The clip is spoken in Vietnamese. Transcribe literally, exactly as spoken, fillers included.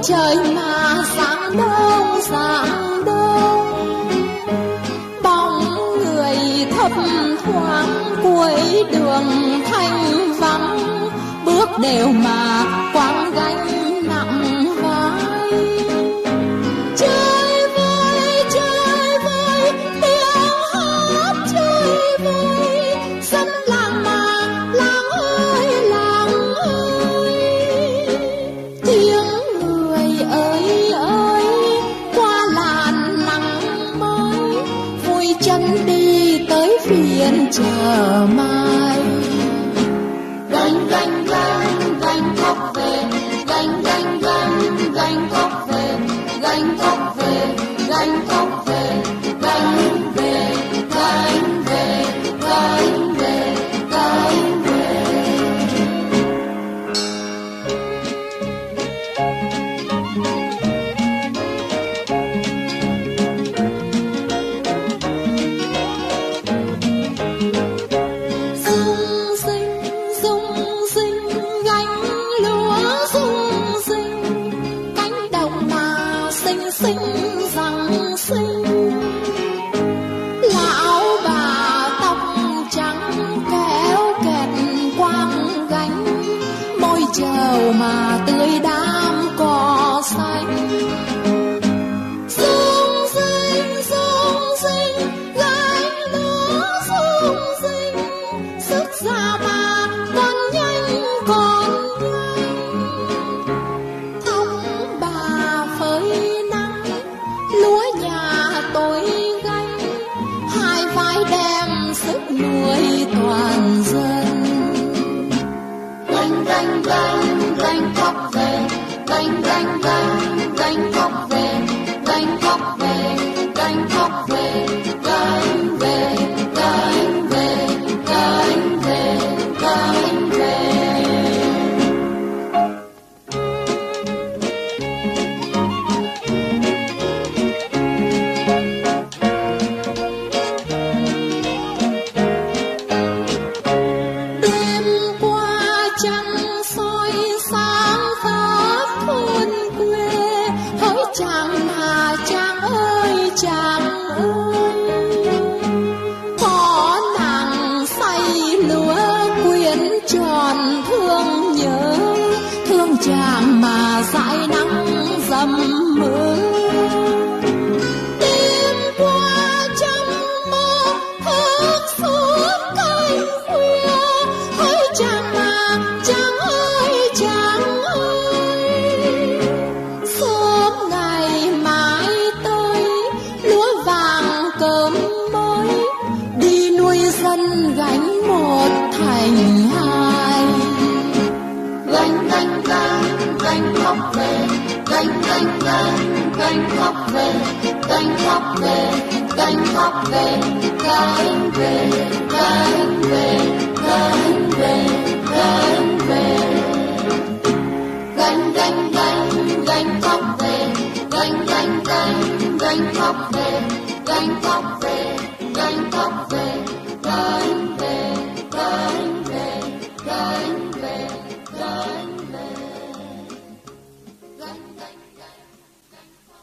trời mà sáng đông sáng đông, bóng người thấp thoáng cuối đường thanh vắng, bước đều mà quăng gánh nặng vai. Chơi vơi chơi vơi tiếng hát chơi vơi, dân làng mà làng ơi làng ơi, tiếng người ơi ơi qua làn nắng mới, vui chân đi tới phiên chờ mai. Gánh gánh gánh gánh khóc về, gánh gánh gánh gánh khóc về, gánh khóc về, gánh khóc về, gánh về, gánh về, gánh về, gánh về. Rung rinh rung rinh gánh lúa rung rinh, cánh đồng mà xinh xinh rằng xinh. Lão bà tóc trắng kéo kẹt quang gánh, môi trầu mà tươi đám cỏ xanh. Rung rinh rung rinh gánh lúa rung rinh, sức già mà còn nhanh còn nhanh. Thóc bà phơi nắng, lúa nhà tôi gánh, hai vai đem sức nuôi toàn dân. Gánh gánh gánh gánh khóc về, gánh gánh gánh gánh khóc về, gánh khóc về, gánh khóc về, gánh về, gánh về, gánh về, gánh về. Đêm qua trăng soi sáng khắp thôn quê, hỡi chàng mà chàng ơi chàng ơi, có nàng say lúa quyến tròn thương nhớ, thương chàng mà dãi nắng dầm mưa. Đêm qua trong mơ thức suốt canh khuya, hỡi chàng mà chàng ơi chàng ơi, sớm ngày mai tới lúa vàng cơm mới, đi nuôi dân gánh một thành hai. Gánh gánh gánh gánh khóc về, gánh gánh gánh gánh khóc về, gánh khóc về, gánh khóc về, gánh về, gánh về, gánh về, gánh về. Gánh gánh gánh gánh khóc về, gánh gánh gánh gánh khóc về, gánh khóc về.